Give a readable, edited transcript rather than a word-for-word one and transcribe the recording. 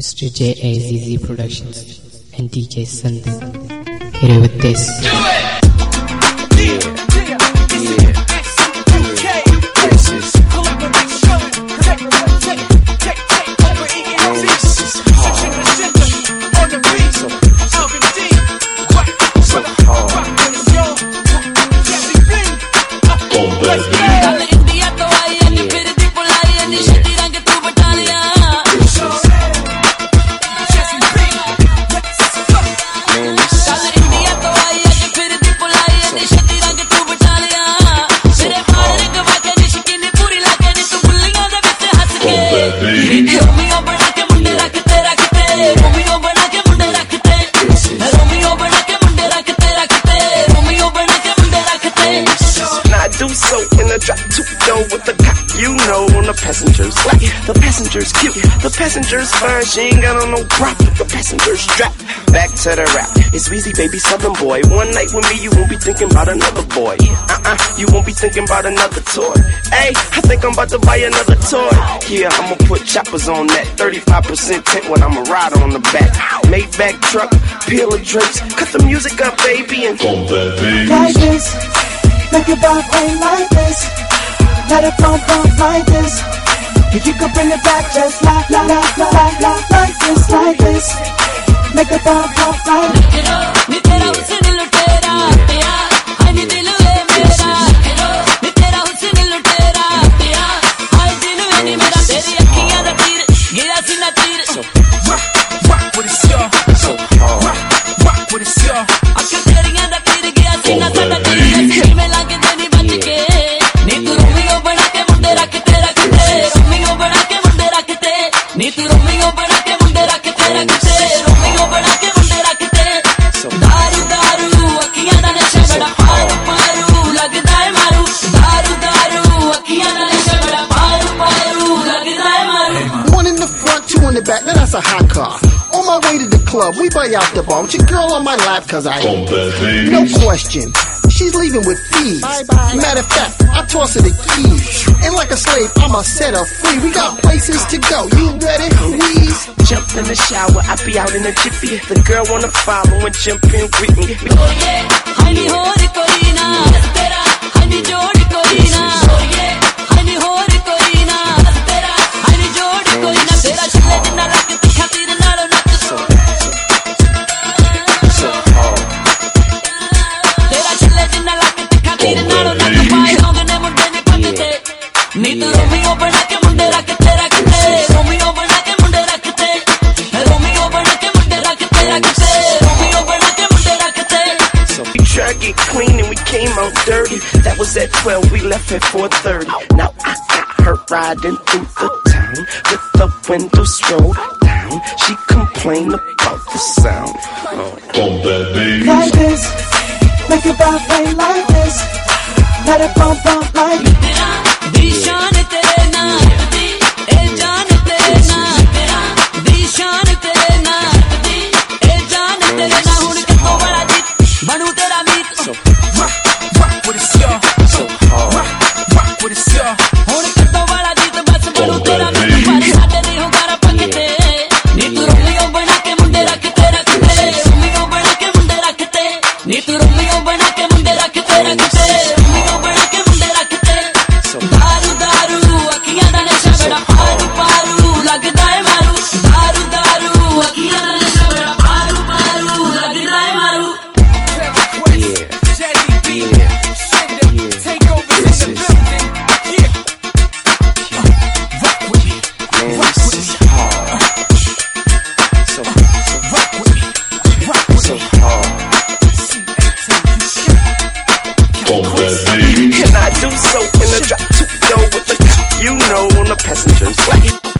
Mr. J.A.Z.Z Productions and DJ Sandeep here with this. Do it! Do so in a drop to go with the cop, you know, on the passengers. Like, the passengers cute, the passengers fine. She ain't got on no prop, the passengers strap. Back to the rap, it's Weezy, baby, Southern boy. One night with me, you won't be thinking about another boy. You won't be thinking about another toy. Hey, I think I'm about to buy another toy. Yeah, I'ma put choppers on that. 35% tint when I'ma ride on the back. Maybach truck, peel of drapes. Cut the music up, baby, and like this. Make it bump like this. Let it bump like this. If you could bring it back just like this, like this. Make it bump like this. Ni tera husn lutera tera, hai ni dil hai mera. Ni tera husn lutera tera, hai dil hai ni mera. Teri akhiyan da tir, gira sina tir. Rock with it, y'all. So hard. Rock with it, y'all. Akhiyan teriyan da tir, gira sina sada tir. Me lage deni bach ke, ni tu Romeo bana ke munde rakhte rakhte. Romeo bana ke munde rakhte, ni tu Romeo bana ke munde rakhte rakhte. Romeo bana ke munde rakhte. Daru daru akhiyan da nasha bada paru paru lagda hai maru. Daru daru akhiyan da nasha bada paru paru lagda hai maru. One in the front, two in the back, now that's a hot car. On my way to the club, we buy out the bar with your girl on my lap, cause I no question. She's leaving with fees. Matter of fact, I toss her the keys. And like a slave, I'ma set her free. We got places to go. You ready? Please. Jump in the shower, I be out in a jiffy. The girl wanna follow and jump in with me. Oh yeah, honey hori koi na tera, honey jodi koi na. Oh yeah, honey hori koi na tera, honey jodi koi na. Tera chale jina rakte khatir nalo nat. Tera chale jina rakte khatir nalo nat. Pai hongane munde ne pakte. Ni tu Romeo bana ke munde rakhte rakhte. Romeo bana ke munde rakhte. Romeo bana ke munde rakhte rakhte. Romeo bana ke munde rakhte. We tried to get clean and we came out dirty. That was at 12, we left at 4:30. Now I got her riding through the town with the windows rolled down. She complained about the sound. Like this. Make it bump like this. Let it bump like this. Dishan tere naam di, e jaan tere naam tera. Dishan tere naam di, e jaan tere na. Hun kitno bada jeet, banu tera meet. Rock with it, y'all. So hard. Rock with it, y'all. Hun kitno bada jeet, bas banu tera meet. Par saade nahi ho gara pakte. Ni tu Romeo bana ke munde rakhte rakhte. Romeo bana ke munde rakhte. Ni tu Romeo bana ke munde rakhte rakhte. Romeo bana ke munde rakhte. Daru daru akhiyan da nasha bada paru paru lagda hai maru. Daru daru akhiyan da nasha bada paru paru lagda hai maru. Take over in the building. Yeah. Rock with me. Rock with me. Rock with me. Rock with me. And I do so in a drop to go with the cop, you know, on the passengers. Like,